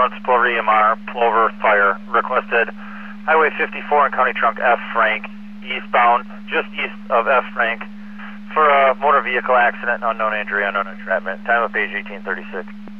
ambulance, Plover EMR, Plover Fire, requested Highway 54 and County Trunk F. Frank, eastbound, just east of F. Frank, for a motor vehicle accident, unknown injury, unknown entrapment. Time of page 1836.